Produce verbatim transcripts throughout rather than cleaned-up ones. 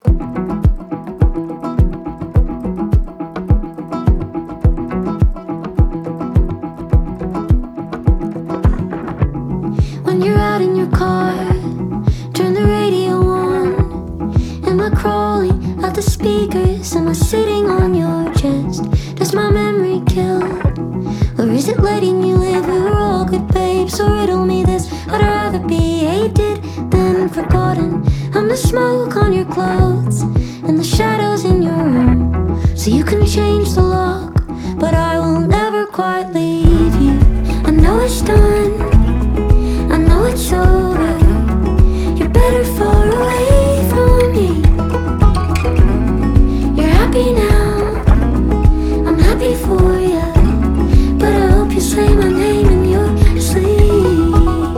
When you're out in your car, turn the radio on. Am I crawling out the speakers? Am I sitting on your chest? Does my memory kill? Or is it letting you live? We were all good babes, so riddle me this. I'd rather be hated than forgotten. I'm the smoke on your clothes and the shadows in your room. So you can change the lock, but I will never quite leave you. I know it's done, I know it's over. You're better far away from me. You're happy now, I'm happy for you. But I hope you say my name in your sleep.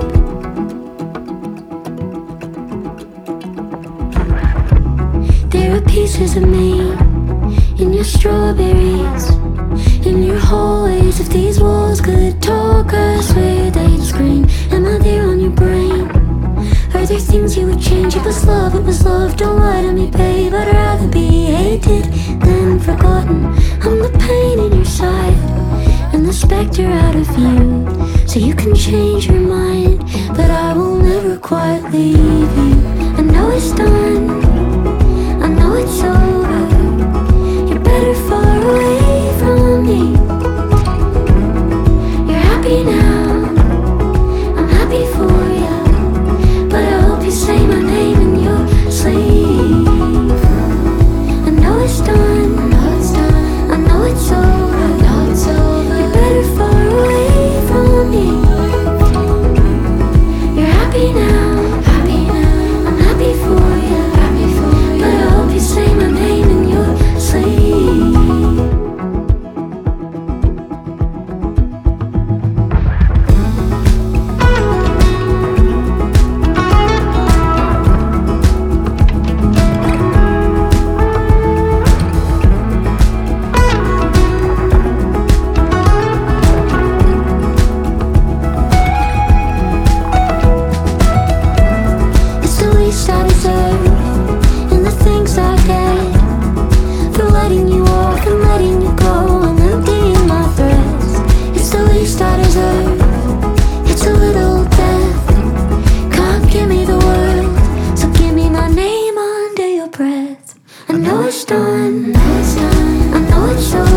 There are pieces of me in your strawberries, in your hallways. If these walls could talk, I swear they'd scream. Am I there on your brain? Are there things you would change? It was love, it was love, don't lie to me, babe. I'd rather be hated than forgotten. I'm the pain in your side and the specter out of view. So you can change your mind, but I will never quite leave you. I know it's done, I know it's over. You're better far away from me. You're happy now, I'm happy for you. But I hope you say my name in your sleep. I know it's done, I know it's done, I know it's over. I know it's over. You're better far away from me. You're happy now, happy now. I'm happy for you, happy for you. But I hope you say my name in your sleep. It's the least I deserve, and the things I get for letting you off and letting you go. I'm emptying my threads. It's the least I deserve. It's a little death. Can't give me the world, so give me my name under your breath. I know it's done, I know it's done, I know it's over.